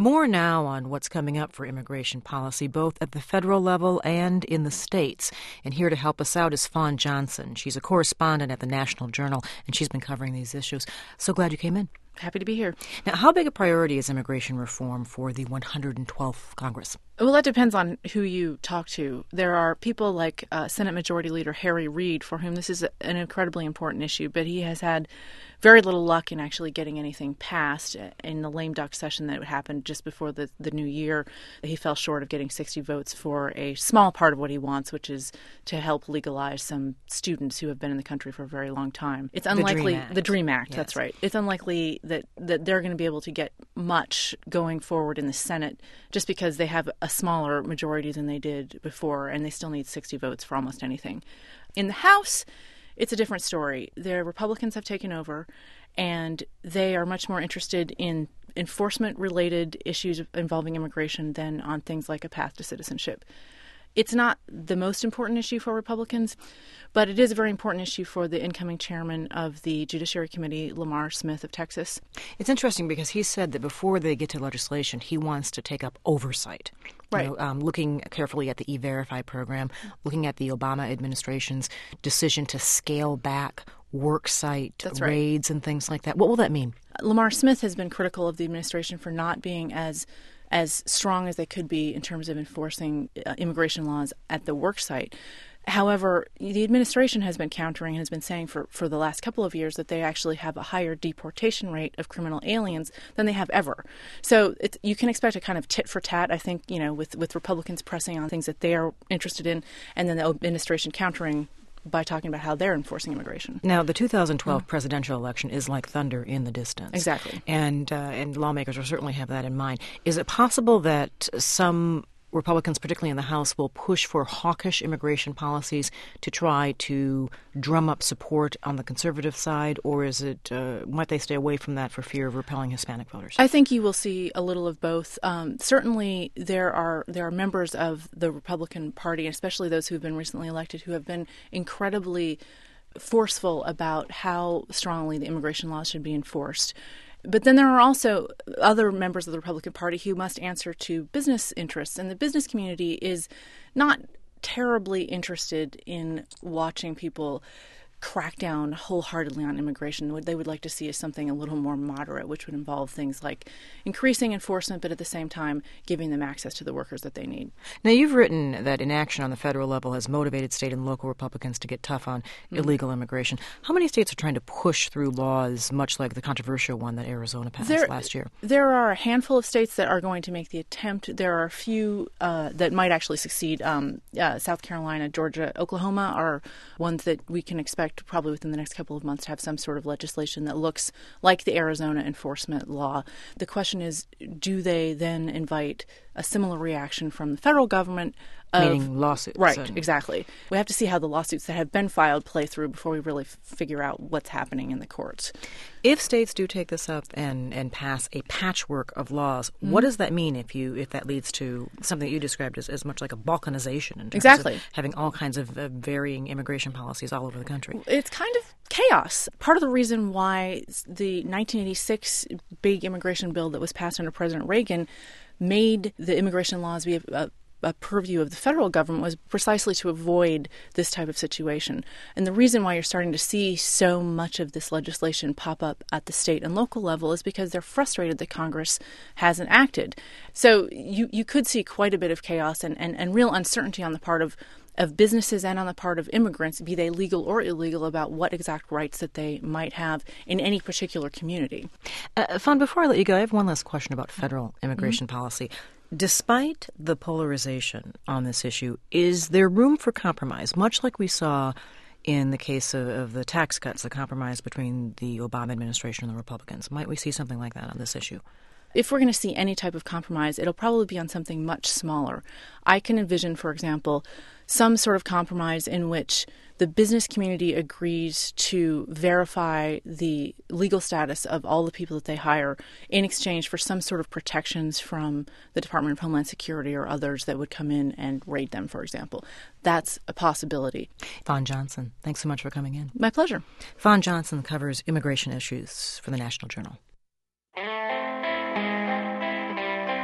More now on what's coming up for immigration policy, both at the federal level and in the states. And here to help us out is Fawn Johnson. She's a correspondent at the National Journal, and she's been covering these issues. So glad you came in. Happy to be here. Now, how big a priority is immigration reform for the 112th Congress? Well, that depends on who you talk to. There are people like Senate Majority Leader Harry Reid, for whom this is an incredibly important issue, but he has had very little luck in actually getting anything passed. In the lame duck session that happened just before the new year, he fell short of getting 60 votes for a small part of what he wants, which is to help legalize some students who have been in the country for a very long time. It's unlikely the Dream Act, yes. That's right. It's unlikely that they're going to be able to get much going forward in the Senate just because they have a smaller majority than they did before, and they still need 60 votes for almost anything. In the House, it's a different story. The Republicans have taken over, and they are much more interested in enforcement-related issues involving immigration than on things like a path to citizenship. It's not the most important issue for Republicans, but it is a very important issue for the incoming chairman of the Judiciary Committee, Lamar Smith of Texas. It's interesting because he said that before they get to legislation, he wants to take up oversight. Right. Looking carefully at the E-Verify program, looking at the Obama administration's decision to scale back worksite raids and things like that. What will that mean? Lamar Smith has been critical of the administration for not being as strong as they could be in terms of enforcing immigration laws at the worksite. However, the administration has been countering and has been saying for the last couple of years that they actually have a higher deportation rate of criminal aliens than they have ever. So you can expect a kind of tit for tat, I think, with Republicans pressing on things that they are interested in, and then the administration countering by talking about how they're enforcing immigration. Now, the 2012 presidential election is like thunder in the distance. Exactly. And lawmakers will certainly have that in mind. Is it possible that some Republicans, particularly in the House, will push for hawkish immigration policies to try to drum up support on the conservative side, or is it might they stay away from that for fear of repelling Hispanic voters? I think you will see a little of both. Certainly, there are members of the Republican Party, especially those who have been recently elected, who have been incredibly forceful about how strongly the immigration laws should be enforced. But then there are also other members of the Republican Party who must answer to business interests, and the business community is not terribly interested in watching people crack down wholeheartedly on immigration. What they would like to see is something a little more moderate, which would involve things like increasing enforcement, but at the same time giving them access to the workers that they need. Now, you've written that inaction on the federal level has motivated state and local Republicans to get tough on illegal immigration. How many states are trying to push through laws much like the controversial one that Arizona passed last year? There are a handful of states that are going to make the attempt. There are a few that might actually succeed. South Carolina, Georgia, Oklahoma are ones that we can expect probably within the next couple of months to have some sort of legislation that looks like the Arizona enforcement law. The question is, do they then invite a similar reaction from the federal government? Meaning lawsuits. Right, exactly. We have to see how the lawsuits that have been filed play through before we really figure out what's happening in the courts. If states do take this up and pass a patchwork of laws, what does that mean if that leads to something that you described as much like a balkanization in terms of having all kinds of varying immigration policies all over the country? It's kind of chaos. Part of the reason why the 1986 big immigration bill that was passed under President Reagan made the immigration laws be a purview of the federal government was precisely to avoid this type of situation. And the reason why you're starting to see so much of this legislation pop up at the state and local level is because they're frustrated that Congress hasn't acted. So you could see quite a bit of chaos and real uncertainty on the part of businesses and on the part of immigrants, be they legal or illegal, about what exact rights that they might have in any particular community. Fawn, before I let you go, I have one last question about federal immigration policy. Despite the polarization on this issue, is there room for compromise, much like we saw in the case of the tax cuts, the compromise between the Obama administration and the Republicans? Might we see something like that on this issue? If we're going to see any type of compromise, it'll probably be on something much smaller. I can envision, for example, some sort of compromise in which the business community agrees to verify the legal status of all the people that they hire in exchange for some sort of protections from the Department of Homeland Security or others that would come in and raid them, for example. That's a possibility. Fawn Johnson, thanks so much for coming in. My pleasure. Fawn Johnson covers immigration issues for the National Journal.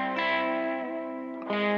you.